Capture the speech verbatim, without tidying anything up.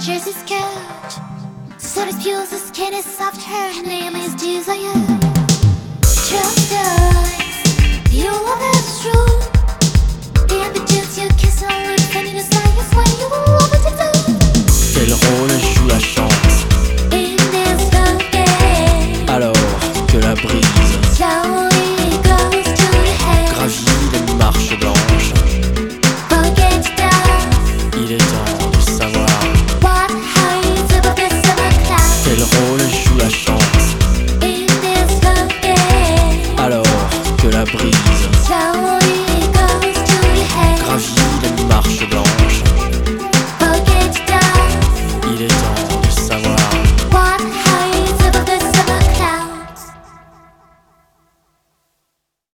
shares his couch. So disputes his skin is soft, her name is Desire. Trust us, you love is true. The ambiguous you kiss on lips and in a silence when you will what to do. Quel rôle joue la chance In this love game, alors que la brise slowly goes to the head. gravit les marches blanches? Forget stuff. Il est temps de savoir What hides above the summer clouds. quel rôle joue la chance